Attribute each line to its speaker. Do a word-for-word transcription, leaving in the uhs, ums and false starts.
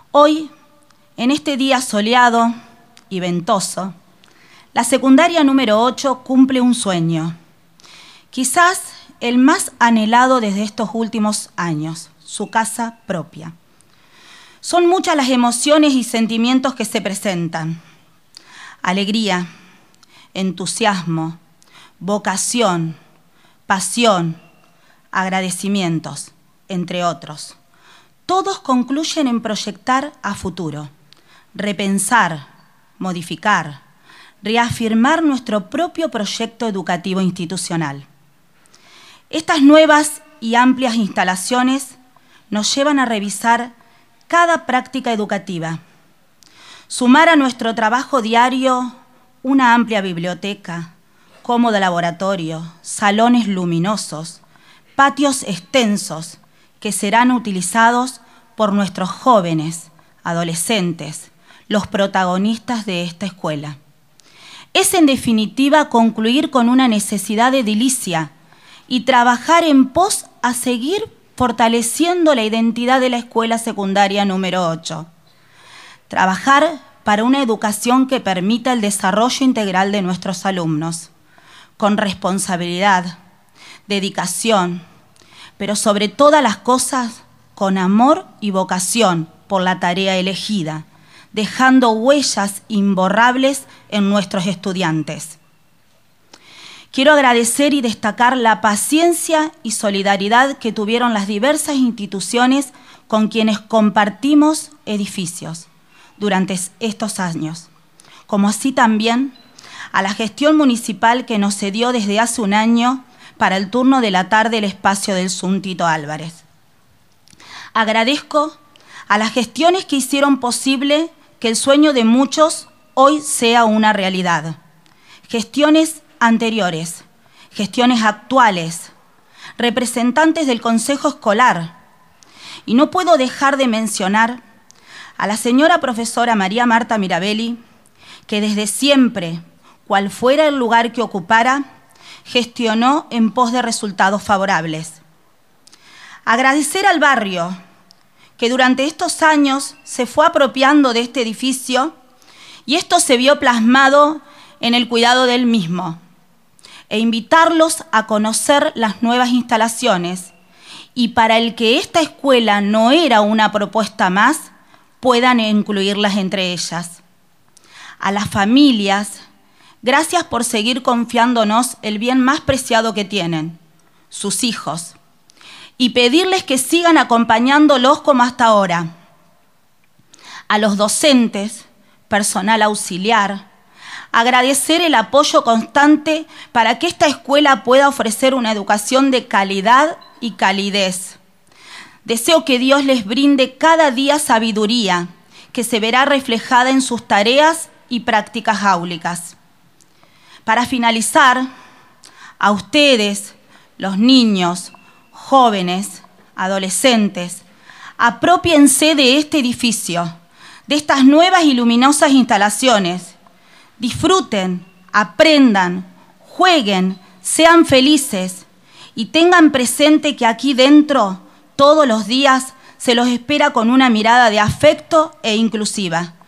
Speaker 1: Hoy, en este día soleado y ventoso, la secundaria número ocho cumple un sueño, quizás el más anhelado desde estos últimos años, su casa propia. Son muchas las emociones y sentimientos que se presentan. Alegría, entusiasmo, vocación, pasión, agradecimientos, entre otros. Todos concluyen en proyectar a futuro, repensar, modificar, reafirmar nuestro propio proyecto educativo institucional. Estas nuevas y amplias instalaciones nos llevan a revisar cada práctica educativa, sumar a nuestro trabajo diario una amplia biblioteca, cómodo laboratorio, salones luminosos, patios extensos que serán utilizados por nuestros jóvenes, adolescentes, los protagonistas de esta escuela. Es en definitiva concluir con una necesidad de edilicia y trabajar en pos a seguir fortaleciendo la identidad de la escuela secundaria número ocho. Trabajar para una educación que permita el desarrollo integral de nuestros alumnos, con responsabilidad, dedicación, pero sobre todas las cosas, con amor y vocación por la tarea elegida, dejando huellas imborrables en nuestros estudiantes. Quiero agradecer y destacar la paciencia y solidaridad que tuvieron las diversas instituciones con quienes compartimos edificios durante estos años, como así también a la gestión municipal que nos cedió desde hace un año para el turno de la tarde el espacio del Zoom Tito Álvarez. Agradezco a las gestiones que hicieron posible que el sueño de muchos hoy sea una realidad. Gestiones anteriores, gestiones actuales, representantes del Consejo Escolar. Y no puedo dejar de mencionar a la señora profesora María Marta Mirabelli, que desde siempre, cual fuera el lugar que ocupara, gestionó en pos de resultados favorables. Agradecer al barrio, que durante estos años se fue apropiando de este edificio y esto se vio plasmado en el cuidado del mismo, e invitarlos a conocer las nuevas instalaciones y para el que esta escuela no era una propuesta más, puedan incluirlas entre ellas. A las familias, gracias por seguir confiándonos el bien más preciado que tienen, sus hijos, y pedirles que sigan acompañándolos como hasta ahora. A los docentes, personal auxiliar, agradecer el apoyo constante para que esta escuela pueda ofrecer una educación de calidad y calidez. Deseo que Dios les brinde cada día sabiduría, que se verá reflejada en sus tareas y prácticas áulicas. Para finalizar, a ustedes, los niños, jóvenes, adolescentes, aprópiense de este edificio, de estas nuevas y luminosas instalaciones. Disfruten, aprendan, jueguen, sean felices y tengan presente que aquí dentro, todos los días, se los espera con una mirada de afecto e inclusiva.